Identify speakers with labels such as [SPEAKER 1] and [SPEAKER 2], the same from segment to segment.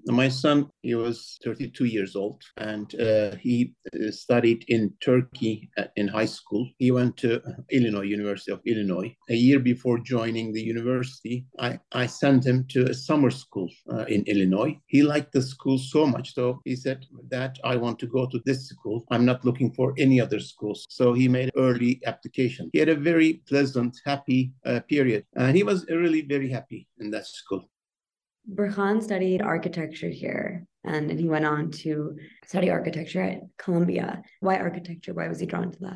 [SPEAKER 1] My son, he was 32 years old, and he studied in Turkey in high school. He went to University of Illinois. A year before joining the university, I sent him to a summer school in Illinois. He liked the school so much, so he said that I want to go to this school. I'm not looking for any other schools. So he made early application. He had a very pleasant, happy period, and he was really very happy in that school.
[SPEAKER 2] Burhan studied architecture here, and he went on to study architecture at Columbia. Why architecture? Why was he drawn to that?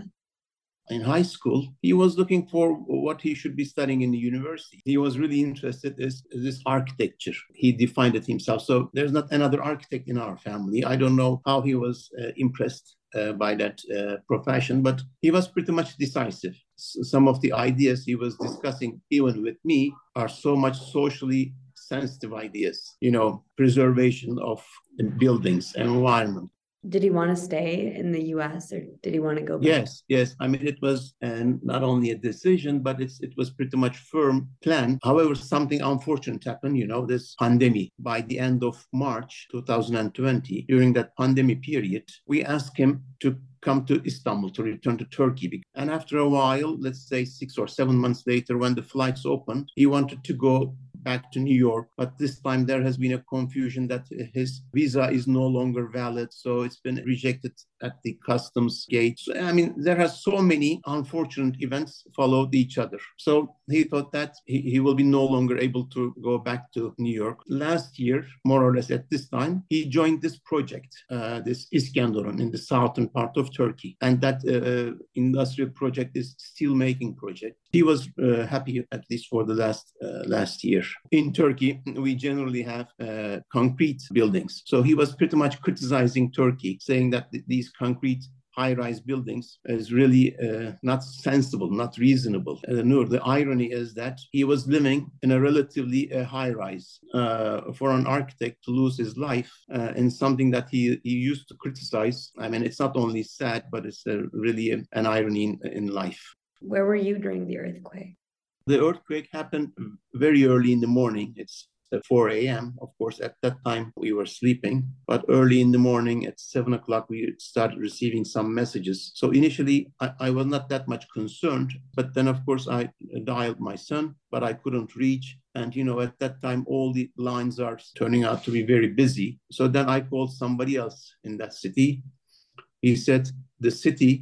[SPEAKER 1] In high school, he was looking for what he should be studying in the university. He was really interested in this architecture. He defined it himself. So there's not another architect in our family. I don't know how he was impressed by that profession, but he was pretty much decisive. Some of the ideas he was discussing, even with me, are so much socially sensitive ideas, preservation of buildings, environment.
[SPEAKER 2] Did he want to stay in the US or did he want to go back?
[SPEAKER 1] Yes. I mean, it was not only a decision, but it was pretty much firm plan. However, something unfortunate happened, this pandemic. By the end of March 2020, during that pandemic period, we asked him to come to Istanbul, to return to Turkey. And after a while, let's say 6 or 7 months later, when the flights opened, he wanted to go back to New York. But this time there has been a confusion that his visa is no longer valid. So it's been rejected at the customs gate. So, I mean, there are so many unfortunate events followed each other. So he thought that he will be no longer able to go back to New York. Last year, more or less at this time, he joined this project, this Iskenderun in the southern part of Turkey. And that industrial project is steel making project. He was happy, at least for the last year. In Turkey, we generally have concrete buildings. So he was pretty much criticizing Turkey, saying that these concrete high-rise buildings is really not sensible, not reasonable. The irony is that he was living in a relatively high-rise. For an architect to lose his life in something that he used to criticize, I mean, it's not only sad, but it's really an irony in life.
[SPEAKER 2] Where were you during the earthquake?
[SPEAKER 1] The earthquake happened very early in the morning. It's at 4 a.m. Of course, at that time we were sleeping, but early in the morning at 7 o'clock, we started receiving some messages. So initially, I was not that much concerned, but then of course I dialed my son, but I couldn't reach. And, at that time, all the lines are turning out to be very busy. So then I called somebody else in that city. He said, the city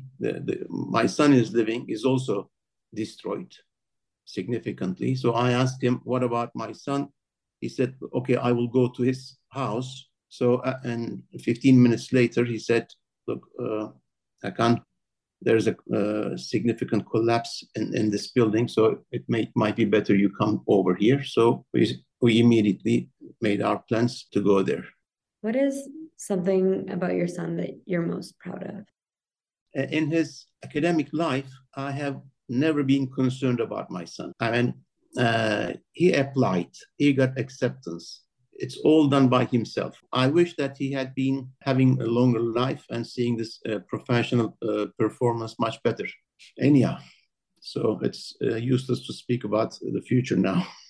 [SPEAKER 1] my son is living is also destroyed significantly. So I asked him, what about my son? He said, okay, I will go to his house. So, and 15 minutes later, he said, look, Hakan, there's a significant collapse in this building. So it might be better you come over here. So we immediately made our plans to go there.
[SPEAKER 2] What is something about your son that you're most proud of?
[SPEAKER 1] In his academic life, I have never been concerned about my son. I mean, he applied, he got acceptance. It's all done by himself. I wish that he had been having a longer life and seeing this professional performance much better. Anyhow, so it's useless to speak about the future now.